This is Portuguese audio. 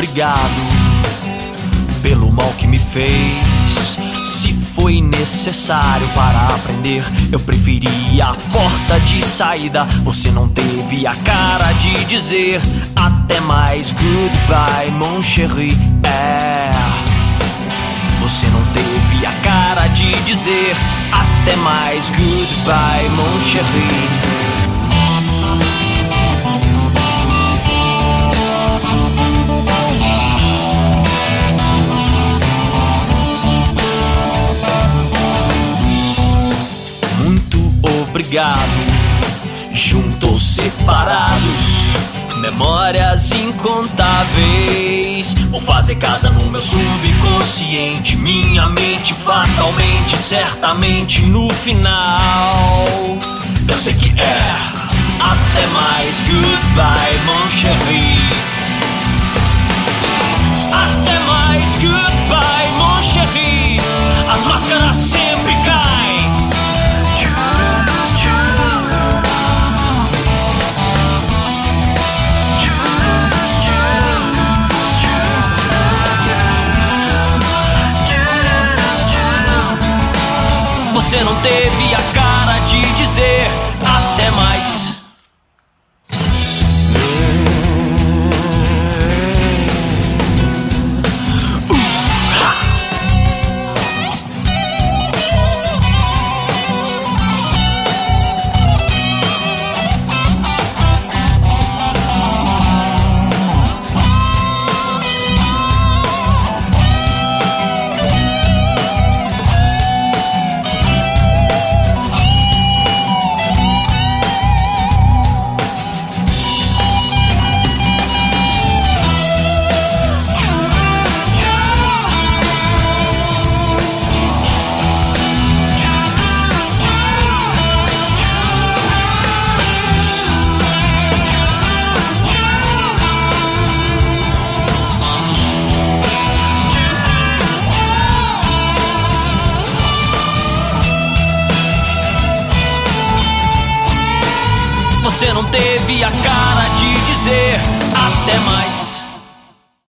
obrigado pelo mal que me fez. Se foi necessário para aprender, eu preferi a porta de saída. Você não teve a cara de dizer até mais, goodbye, mon chéri. Você não teve a cara de dizer até mais, goodbye, mon chéri. Obrigado, juntos ou separados, memórias incontáveis vão fazer casa no meu subconsciente. Minha mente fatalmente, certamente no final eu sei que é até mais, goodbye, mon chéri. Até mais, goodbye, mon chéri. As máscaras sempre caem. Você não teve a cara de dizer até mais. Você não teve a cara de dizer até mais.